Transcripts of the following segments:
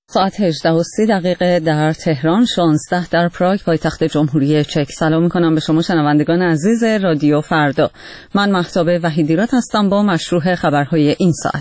ساعت 18:30 در تهران، 16 در پراگ پایتخت جمهوری چک. سلام میکنم به شما شنوندگان عزیز رادیو فردا. من مهتاب وحیدیراد هستم با مشروع خبرهای این ساعت.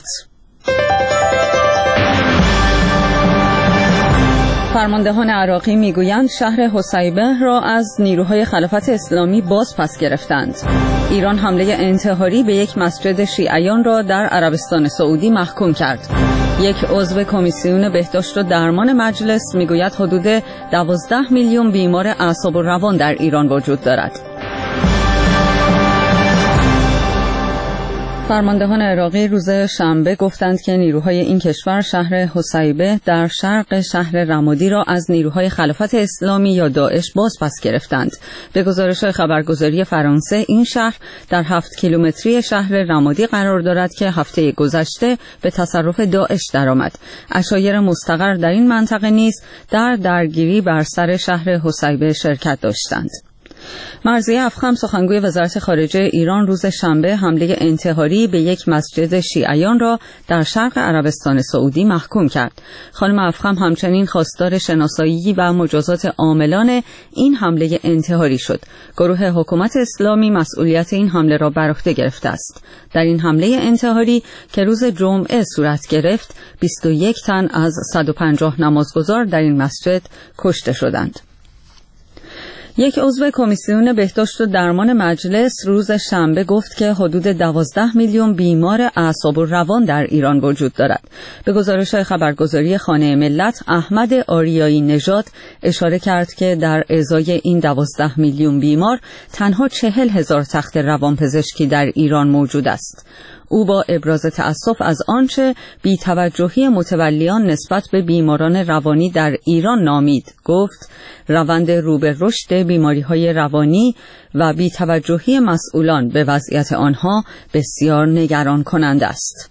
فرماندهان عراقی میگویند شهر حسیبه را از نیروهای خلافت اسلامی باز پس گرفتند. ایران حمله انتحاری به یک مسجد شیعیان را در عربستان سعودی محکوم کرد. یک عضو کمیسیون بهداشت و درمان مجلس میگوید حدود 12 میلیون بیمار اعصاب و روان در ایران وجود دارد. فرماندهان عراقی روز شنبه گفتند که نیروهای این کشور شهر حسیبه در شرق شهر رمادی را از نیروهای خلافت اسلامی یا داعش باز پس گرفتند. به گزارش خبرگزاری فرانسه، این شهر در 7 کیلومتری شهر رمادی قرار دارد که هفته گذشته به تصرف داعش درآمد. عشایر مستقر در این منطقه نیز در درگیری بر سر شهر حسیبه شرکت داشتند. مرضیه افخم، سخنگوی وزارت خارجه ایران، روز شنبه حمله انتحاری به یک مسجد شیعیان را در شرق عربستان سعودی محکوم کرد. خانم افخم همچنین خواستار شناسایی و مجازات عاملان این حمله انتحاری شد. گروه حکومت اسلامی مسئولیت این حمله را بر عهده گرفته است. در این حمله انتحاری که روز جمعه صورت گرفت، 21 تن از 150 نمازگزار در این مسجد کشته شدند. یک عضو کمیسیون بهداشت و درمان مجلس روز شنبه گفت که حدود 12 میلیون بیمار اعصاب و روان در ایران وجود دارد. به گزارش خبرگزاری خانه ملت، احمد آریایی نژاد اشاره کرد که در ازای این 12 میلیون بیمار تنها 40,000 تخت روانپزشکی در ایران موجود است. او با ابراز تأسف از آنچه بی‌توجهی متولیان نسبت به بیماران روانی در ایران نامید، گفت روند رو به رشد بیماری‌های روانی و بی‌توجهی مسئولان به وضعیت آنها بسیار نگران کننده است.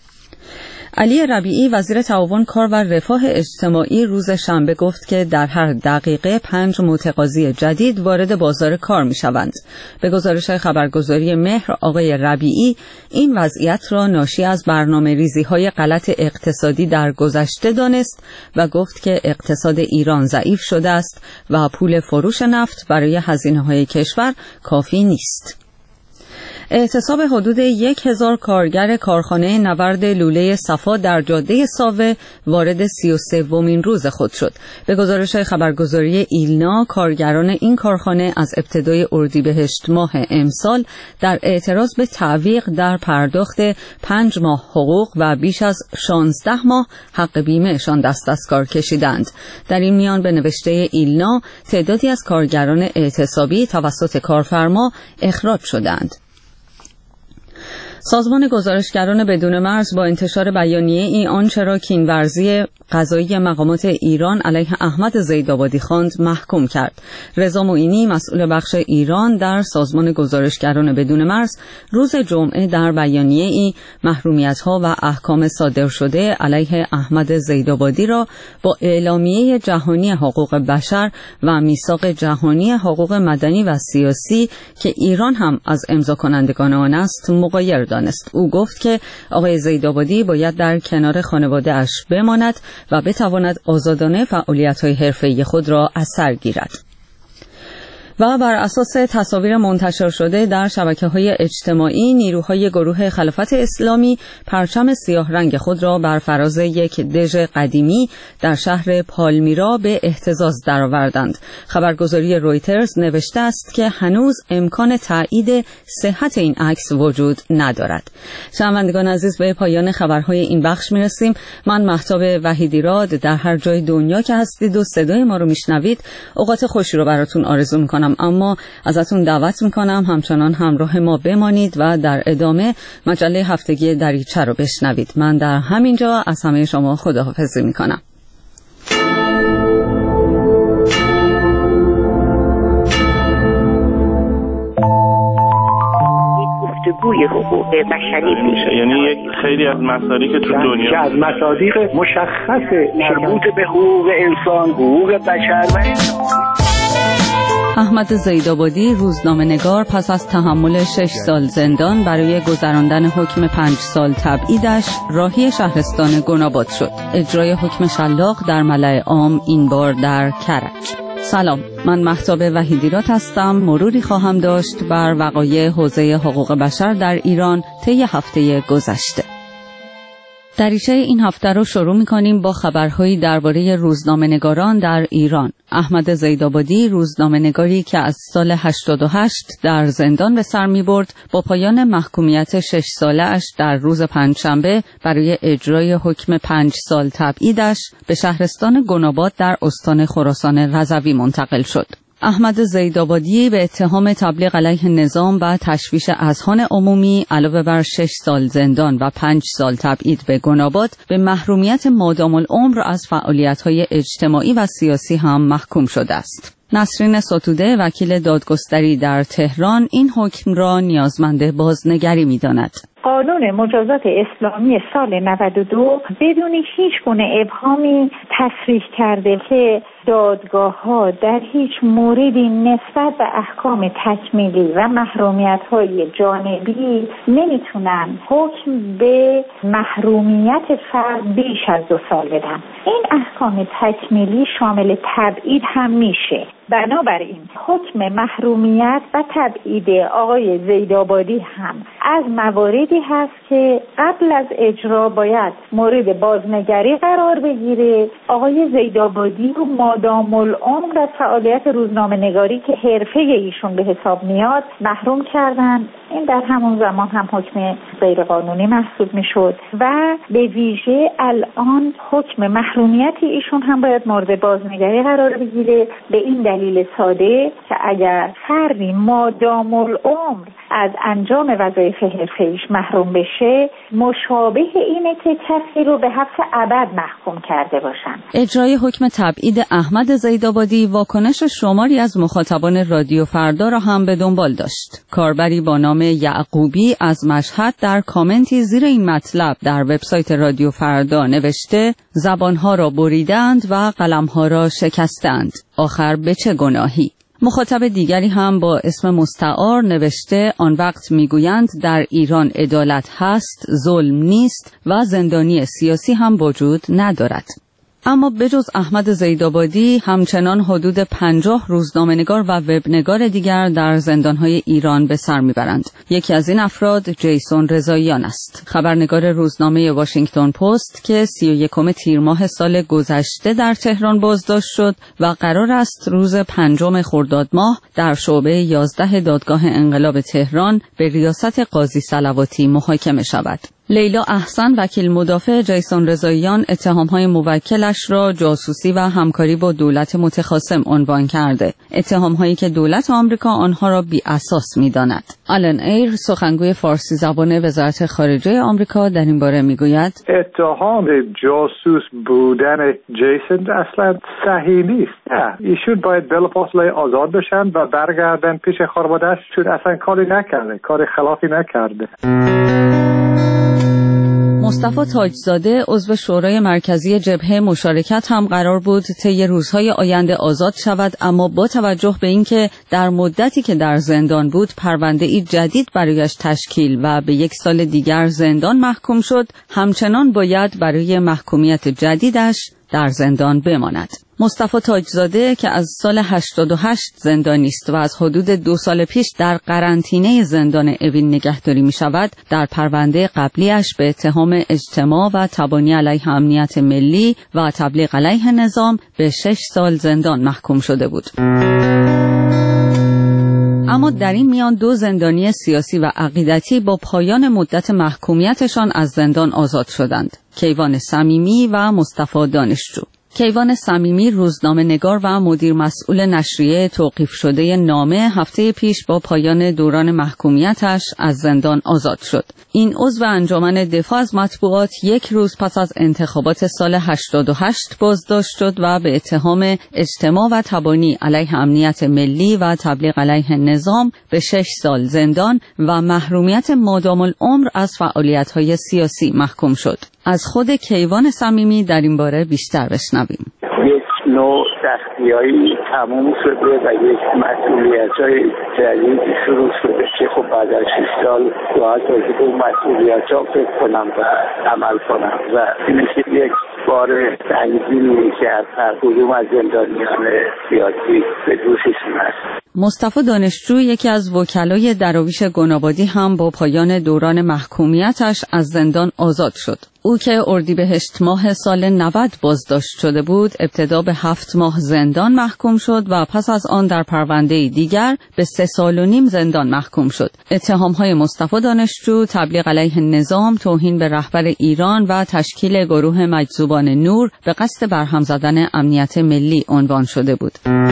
علی ربیعی، وزیر تعاون کار و رفاه اجتماعی، روز شنبه گفت که در هر دقیقه 5 متقاضی جدید وارد بازار کار می شوند. به گزارش خبرگزاری مهر، آقای ربیعی این وضعیت را ناشی از برنامه ریزی های غلط اقتصادی در گذشته دانست و گفت که اقتصاد ایران ضعیف شده است و پول فروش نفت برای هزینه های کشور کافی نیست. اعتصاب حدود 1000 کارگر کارخانه نورد لوله صفا در جاده ساوه وارد 33مین روز خود شد. به گزارش خبرگزاری ایلنا، کارگران این کارخانه از ابتدای اردیبهشت ماه امسال در اعتراض به تعویق در پرداخت 5 ماه حقوق و بیش از 16 ماه حق بیمهشان دست از کار کشیدند. در این میان به نوشته ایلنا، تعدادی از کارگران اعتصابی توسط کارفرما اخراج شدند. سازمان گزارشگران بدون مرز با انتشار بیانیه ای آنچه را کینورزی قضایی مقامات ایران علیه احمد زیدآبادی خواند محکوم کرد. رضا معینی، مسئول بخش ایران در سازمان گزارشگران بدون مرز، روز جمعه در بیانیه ای محرومیت‌ها و احکام صادر شده علیه احمد زیدآبادی را با اعلامیه جهانی حقوق بشر و میثاق جهانی حقوق مدنی و سیاسی که ایران هم از امضا کنندگان آن است مغایر دانست. او گفت که آقای زیدآبادی باید در کنار خانواده اش بماند و بتواند آزادانه فعالیت‌های حرفه‌ای خود را از سر گیرد. و بر اساس تصاویر منتشر شده در شبکه‌های اجتماعی، نیروهای گروه خلافت اسلامی پرچم سیاه رنگ خود را بر فراز یک دژ قدیمی در شهر پالمیرا به اهتزاز درآوردند. خبرگزاری رویترز نوشته است که هنوز امکان تایید صحت این عکس وجود ندارد. شنوندگان عزیز، به پایان خبرهای این بخش میرسیم. من مهتاب وحیدیراد در هر جای دنیا که هستید و صدای ما رو میشنوید، اوقات خوشی رو براتون آرزو میکنم، اما ازتون دعوت میکنم همچنان همراه ما بمانید و در ادامه مجله هفتگی دریچه رو بشنوید. من در همینجا از همه شما خداحافظی میکنم. گفتگوی حقوق بشری میشه، یعنی یک خیلی از مصادیق که تو دنیا از مصادیق مشخص مربوط به حقوق انسان، حقوق بشر و احمد زیدآبادی روزنامه‌نگار پس از تحمل 6 سال زندان برای گذراندن حکم 5 سال تبعیدش راهی شهرستان گناباد شد. اجرای حکم شلاق در ملأ عام، این بار در کرج. سلام، من مهتاب وحیدیرات هستم. مروری خواهم داشت بر وقایع حوزه حقوق بشر در ایران طی هفته گذشته. دریچه این هفته رو شروع می‌کنیم با خبرهایی درباره روزنامه‌نگاران در ایران. احمد زیدآبادی، روزنامه‌نگاری که از سال 88 در زندان به سر می‌برد، با پایان محکومیت 6 ساله‌اش در روز پنجشنبه برای اجرای حکم 5 سال تبعیدش به شهرستان گناباد در استان خراسان رضوی منتقل شد. احمد زیدآبادی به اتهام تبلیغ علیه نظام و تشویش اذهان عمومی علاوه بر 6 سال زندان و 5 سال تبعید به گناباد به محرومیت مادام العمر از فعالیت‌های اجتماعی و سیاسی هم محکوم شده است. نسرین ستوده، وکیل دادگستری در تهران، این حکم را نیازمند بازنگری می‌داند. قانون مجازات اسلامی سال 92 بدون هیچ گونه ابهامی تصریح کرده که دادگاه‌ها در هیچ موردی نسبت به احکام تکمیلی و محرومیت‌های جانبی نمیتونن حکم به محرومیت فرد بیش از 2 سال بدن. این احکام تکمیلی شامل تبعید هم میشه. بنابراین حکم محرومیت و تبعید آقای زیدآبادی هم از مواردی هست که قبل از اجرا باید مورد بازنگری قرار بگیره. آقای زیدآبادی رو مادام العمر از فعالیت روزنامه‌نگاری که حرفه ایشون به حساب میاد محروم کردن. این در همون زمان هم حکم غیرقانونی محسوب میشد و به ویژه الان حکم محرومیت ایشون هم باید مورد بازنگری قرار بگیره، به این دلیل ساده که اگر فردی مادام العمر از انجام وظایف حرفه‌ایش محروم بشه، مشابه اینه که کسی رو به حبس ابد محکوم کرده باشن. اجرای حکم تبعید احمد زیدآبادی واکنش شماری از مخاطبان رادیو فردا را هم به دنبال داشت. کاربری با نام یعقوبی از مشهد در کامنتی زیر این مطلب در وبسایت رادیو فردا نوشته: زبانها را بریدند و قلمها را شکستند. آخر به چه گناهی؟ مخاطب دیگری هم با اسم مستعار نوشته: آن وقت میگویند در ایران عدالت هست، ظلم نیست و زندانی سیاسی هم وجود ندارد. اما بجز احمد زیدآبادی همچنان حدود 50 روزنامه‌نگار و وبنگار دیگر در زندان‌های ایران به سر می‌برند. یکی از این افراد جیسون رضاییان است، خبرنگار روزنامه واشنگتن پست که 31 تیر ماه سال گذشته در تهران بازداشت شد و قرار است روز 5 خرداد ماه در شعبه 11 دادگاه انقلاب تهران به ریاست قاضی صلواتی محاکمه شود. لیلا احسن، وکیل مدافع جیسون رضاییان، اتهام‌های موکلش را جاسوسی و همکاری با دولت متخاصم عنوان کرده، اتهام‌هایی که دولت آمریکا آنها را بی اساس می‌داند. آلن ایر، سخنگوی فارسی زبان وزارت خارجه آمریکا، در این باره می‌گوید: اتهام جاسوس بودن جیسون اصلا صحیح نیست. ایشون باید بلافاصله آزاد بشن و برگردن پیش خانواده‌اش، چون اصلا کاری نکرده، کار خلافی نکرده. مصطفی تاجزاده، عضو شورای مرکزی جبهه مشارکت، هم قرار بود طی روزهای آینده آزاد شود، اما با توجه به اینکه در مدتی که در زندان بود پرونده‌ای جدید برایش تشکیل و به 1 سال دیگر زندان محکوم شد، همچنان باید برای محکومیت جدیدش در زندان بماند. مصطفی تاجزاده که از سال 88 زندانی است و از حدود 2 سال پیش در قرنطینه زندان اوین نگهداری می شود، در پرونده قبلیش به اتهام اجتماع و تبانی علیه امنیت ملی و تبلیغ علیه نظام به 6 سال زندان محکوم شده بود. اما در این میان 2 زندانی سیاسی و عقیدتی با پایان مدت محکومیتشان از زندان آزاد شدند: کیوان صمیمی و مصطفی دانشجو. کیوان صمیمی، روزنامه‌نگار و مدیر مسئول نشریه توقیف شده نامه، هفته پیش با پایان دوران محکومیتش از زندان آزاد شد. این عضو انجمن دفاع از مطبوعات 1 روز پس از انتخابات سال 88 بازداشت شد و به اتهام اجتماع و تبانی علیه امنیت ملی و تبلیغ علیه نظام به 6 سال زندان و محرومیت مادام العمر از فعالیت‌های سیاسی محکوم شد. از خود کیوان صمیمی در این باره بیشتر بشنویم. یک نوع بازیایی تموم شده و یک مسئولیت‌های جدیدی شروع شده که خب بعد از 6 سال باید به اون مسئولیت‌ها فکر کنم و عمل کنم و این یک بار سنگینی که هر کدوم از زندانیان سیاسی به دوششون هست. مصطفی دانشجو یکی از وکلای دراویش گنابادی هم با پایان دوران محکومیتش از زندان آزاد شد. او که اردیبهشت ماه سال 90 بازداشت شده بود، ابتدا به 7 ماه زندان محکوم شد و پس از آن در پرونده دیگر به 3 سال و نیم زندان محکوم شد. اتهام‌های مصطفی دانشجو تبلیغ علیه نظام، توهین به رهبر ایران و تشکیل گروه مجذوبان نور به قصد برهم زدن امنیت ملی عنوان شده بود.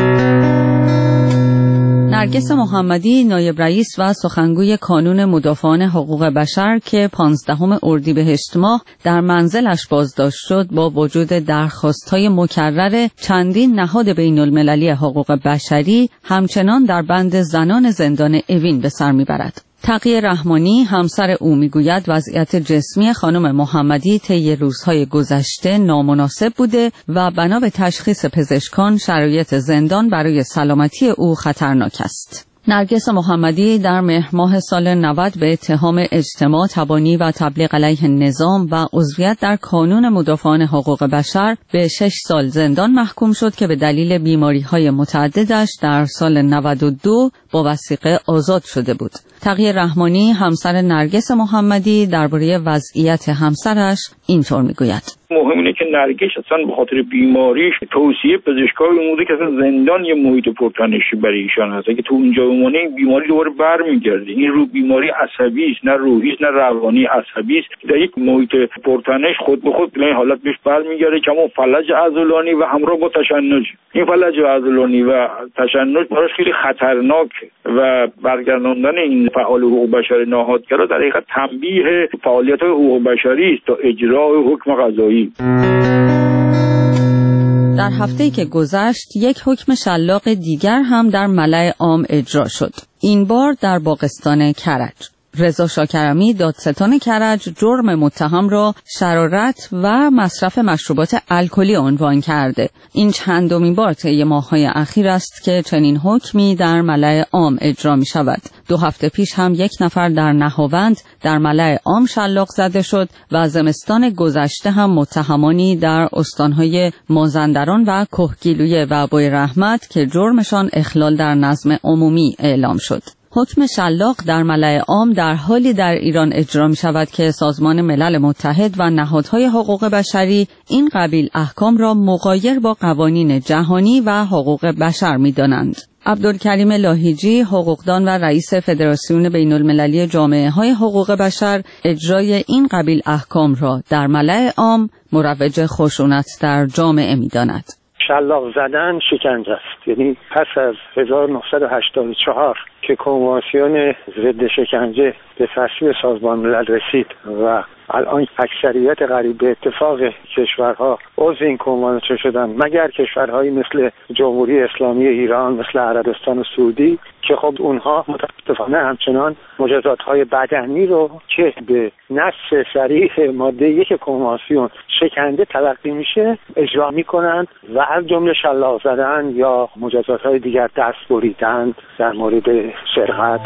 نرگس محمدی نایب رئیس و سخنگوی کانون مدافعان حقوق بشر که 15 اردیبهشت ماه در منزلش بازداشت شد، با وجود درخواست‌های مکرر چندین نهاد بین‌المللی حقوق بشری همچنان در بند زنان زندان اوین به سر می‌برد. تقی رحمانی همسر او میگوید وضعیت جسمی خانم محمدی طی روزهای گذشته نامناسب بوده و بنا به تشخیص پزشکان شرایط زندان برای سلامتی او خطرناک است. نرگس محمدی در مهر ماه سال 90 به اتهام اجتماع تبانی و تبلیغ علیه نظام و عضویت در کانون مدافعان حقوق بشر به 6 سال زندان محکوم شد که به دلیل بیماری‌های متعددش در سال 92 با وثیقه آزاد شده بود. تقی رحمانی همسر نرگس محمدی درباره وضعیت همسرش اینطور میگوید: مهم اینه که نرگس اصلا به خاطر بیماریش توصیه پزشکای اومده که اصلا زندان یه محیط پرتنشی برای ایشان هست. اگه تو اونجا بمونه این بیماری دوباره برمیگرده. این رو بیماری عصبی است، نه روحی است، نه روانی، عصبی است. در یک محیط پرتنش خود به خود به این حالت بهش برمیگرده که همون فلج عضلانی و همراه با تشنج. این فلج عضلانی و تشنج براش خیلی خطرناکه و برگرداندن این فعال حقوق بشری نهادگرا در حقیقت تنبیه فعالیت‌های حقوق بشری است تا اجرای حکم قضایی. در هفته‌ای که گذشت یک حکم شلاق دیگر هم در ملأ عام اجرا شد. این بار در باغستان کرج. رضا شاکرمی دادستان کرج جرم متهم را شرارت و مصرف مشروبات الکلی عنوان کرده. این چندمین بار طی ماه‌های اخیر است که چنین حکمی در ملأ عام اجرا می شود. 2 هفته پیش هم یک نفر در نهاوند در ملأ عام شلاق زده شد و زمستان گذشته هم متهمانی در استانهای مازندران و کهگیلویه و بویرحمت که جرمشان اخلال در نظم عمومی اعلام شد. حکم شلاق در ملأ عام در حالی در ایران اجرا می شود که سازمان ملل متحد و نهادهای حقوق بشری این قبیل احکام را مغایر با قوانین جهانی و حقوق بشر می دانند. عبدالکریم لاهیجی، حقوقدان و رئیس فدراسیون بین‌المللی جامعه‌های حقوق بشر، اجرای این قبیل احکام را در ملأ عام مروج خشونت در جامعه می داند. شلاق زدن شکنجه است. یعنی پس از 1984 که کنوانسیون ضد شکنجه به تصویب سازمان ملل رسید و الان اکثریت قریب به اتفاق کشورها عضو این کنوانسیون شدن، مگر کشورهایی مثل جمهوری اسلامی ایران، مثل عربستان سعودی که خب اونها متاسفانه همچنان مجازات‌های بدنی رو که به نص صریح ماده 1 کنوانسیون شکنجه تلقی میشه اجرا میکنند و از جمله شلاق زدن یا مجازات‌های دیگر، دست بریدن در مورد سرقت.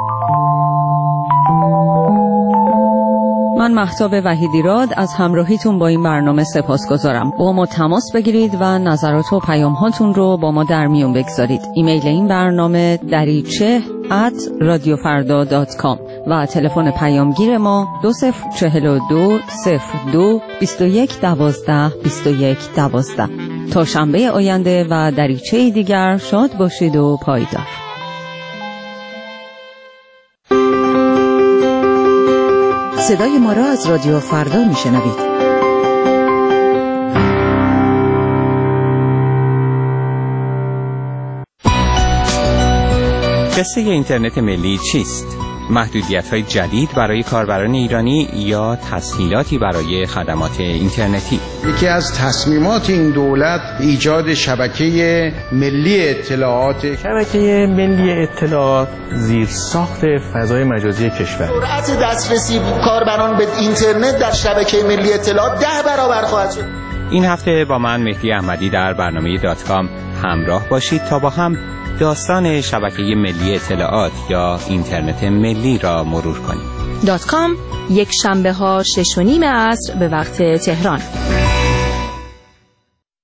من مهتاب وحیدیراد از همراهیتون با این برنامه سپاسگزارم. با ما تماس بگیرید و نظرات و پیام‌هاتون رو با ما در میون بگذارید. ایمیل این برنامه dariche@radiofarda.com و تلفن پیامگیر ما 2042 02 21 12 21 12. تا شنبه آینده و دریچه دیگر شاد باشید و پایدار. صدای ما را از رادیو فردا میشنوید. قصه اینترنت ملی چیست؟ محدودیت‌های جدید برای کاربران ایرانی یا تسهیلاتی برای خدمات اینترنتی؟ یکی از تصمیمات این دولت ایجاد شبکه ملی اطلاعات. شبکه ملی اطلاعات زیرساخت فضای مجازی کشور. سرعت دسترسی کاربران به اینترنت در شبکه ملی اطلاعات 10 برابر خواهد شد. این هفته با من مهدی احمدی در برنامه .com همراه باشید تا با هم داستان شبکه ملی اطلاعات یا اینترنت ملی را مرور کنیم. .com یک شنبه ها 6:30 عصر به وقت تهران.